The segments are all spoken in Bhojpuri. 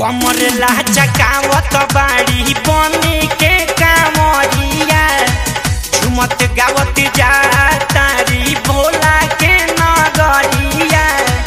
कमर लहचकावत बाड़ी बनी के कामरिया झुमत गावत जा तारी भोला के नगरिया।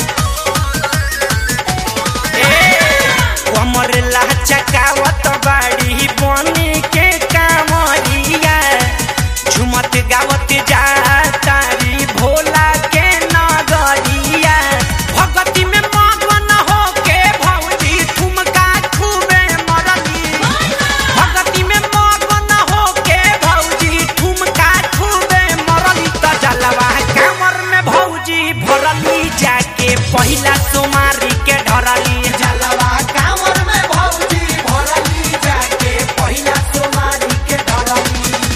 कमर लहचकावत बाड़ी बनी के कामरिया झुमत गावत जा तारी भोला के नगरिया। भगती में मगन होके भौजी ठुमका खूबे मरली। भगती में मगन होके भौजी ठुमका खूबे मरली। त जलवा कमर में भौजी भरली जाके पहिला सोमारी के ढरली। जलवा कमर में भौजी भरली जाके पहिला सोमारी के ढरली।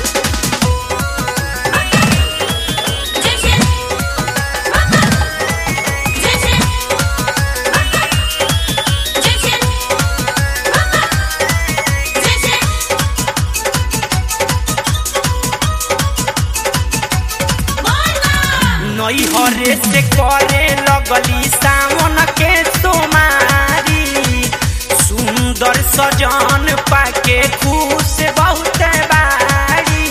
नैहरे से करे लगली सावन के सोमारी सुंदर सजन पाके खुश बहुत बारी।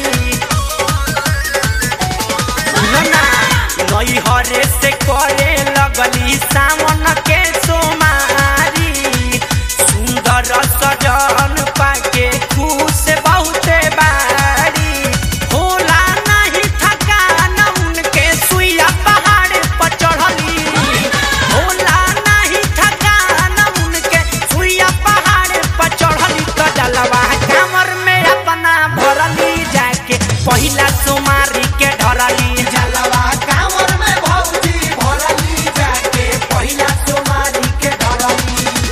नैहरे से करे लगली सावन के सोमारी सुंदर सजन पाके खुश बहुत बारी। होला नहीं थकान उनके सुइया पहाड़ पर चढ़ली। होला नहीं थकान उनके सुइया पहाड़ पर चढ़ली। तो जलवा कमर में अपना भरली जाके पहिला सोमारी के ढरली। जलवा कमर में भौजी भरली जाके पहिला सोमारी के ढरली।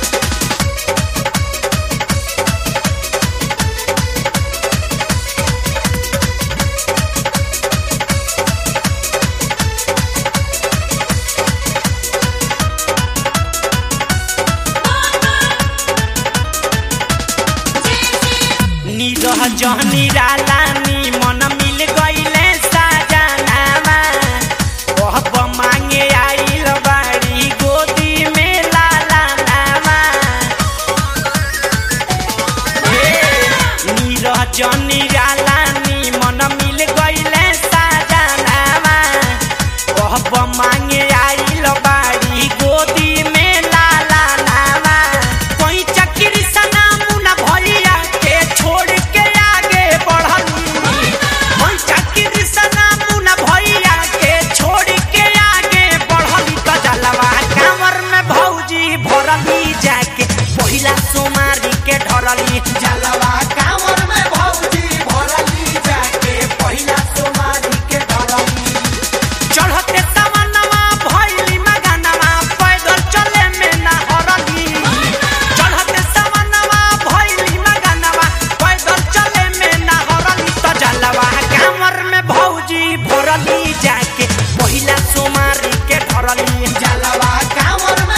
निरह जहनी रालानी मन मिल गईले साजनामा कहब मांगे आइल बाड़ी गोदी में लाला नामा। निरह जहनी रालानी मन मिल गईले साजनामा कहब मांगे आइल बाड़ी गोदी में लाला नामा। कोई चक्री सना मुना भैया के छोड़ के आगे बढ़ली। कोई चक्री सना मुना भैया के छोड़ के आगे बढ़ली। तो जलवा कमर में भौजी भरली जाके पहिला सोमारी के ढरली। जलवा कमर में भौजी भरली जाके पहिला सोमारी के ढरली। चढ़ते सवनवा भैली मगनवा पैदल चले में ना हरली। चढ़ते सवनवा भैली मगनवा पैदल चले में ना हरली। तो जलवा कमर में भौजी भरली जाके पहिला सोमारी के ढरली। जलवा कमर